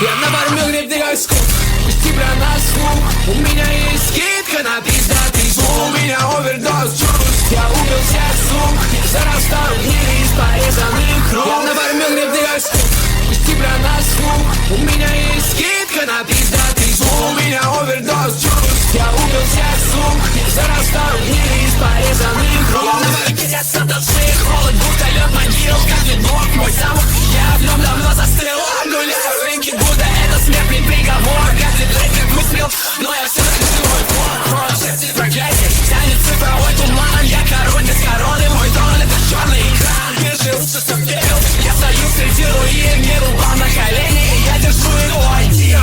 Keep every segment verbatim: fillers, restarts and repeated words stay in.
Я навармил грибный скуп, без тебя на слух. У меня есть скидка на пиздатый звук. У меня овердоз чувств, я убил всех сук. Зарастаю в ней из порезанных рук. Я навармил грибный скуп, без тебя на слух. У меня есть скидка на пиздатый звук. У меня овердоз чувств, я убил всех сук. Зарастаю в ней из порезанных рук. Я навармил от души, холод, будто лед могил. Каждый блок мой замок, я в нем давно застрял. Гуляю рынки, будто это смертный приговор. Каждый трек как выстрел, но я все равно живой двор. Шерсти проклятие, тянет цифровой туман. Я король без короны, мой трон это черный экран. Пережился, что верил, я стою среди руин. Не упал на колени, я держу его один.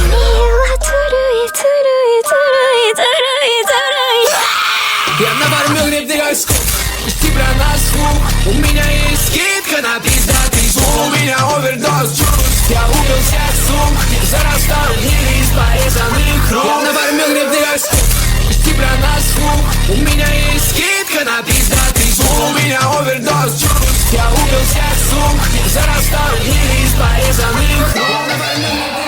Я навармил грибный скуп, без тебя на слух. У меня есть скидка на пиздатый звук. У меня овердоз чувств, я убил всех сук. Зарастаю в ней из порезанных рук. Я навармил грибный скуп, без тебя на слух. У меня есть скидка на пиздатый звук. У меня овердоз чувств, я убил всех сук. Зарастаю в ней из порезанных рук.